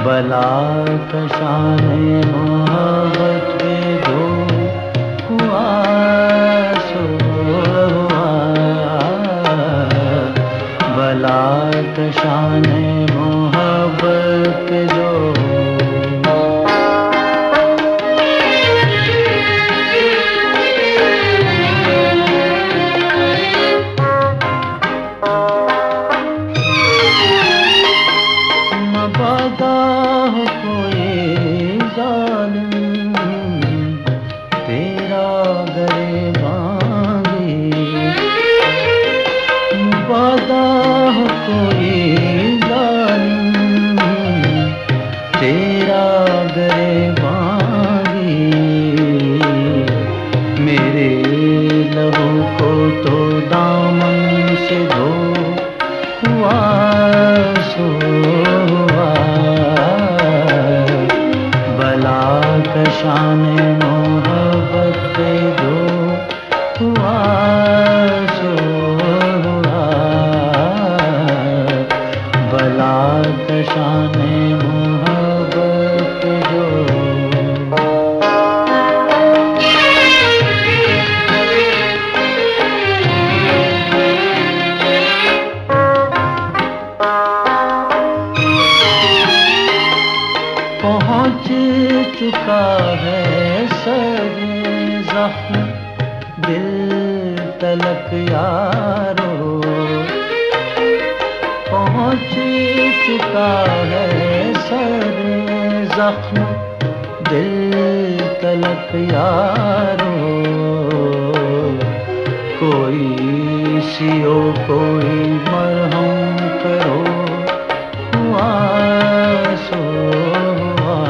बला कशाने मोहब्बत पे जो हुआ सो हुआ, बला कशाने मोहब्बत पे जो मबादा हो कोई जालिम तेरा गिरबानी, मबादा हो कोई जालिम तेरा गिरबानी, मेरे लहू को तो दामन से धो हुआ सो हुआ, बला कशाने मोहब्बत पे जो हुआ सो हुआ, बला कशाने मोहब्बत पे जो पहुँच चुका है सर ज़ख्म दिल तलक यारो, पहुँच चुका है सर ज़ख्म दिल तलक यारो, कोई सियो कोई मरहम करो हुआ सो हुआ,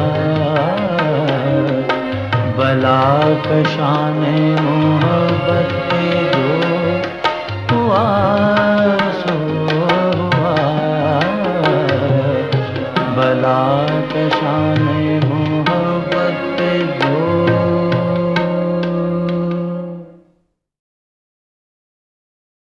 बला कशाने मोहब्बत पे जो हुआ सो हुआ, बला कशाने मोहब्बत पे जो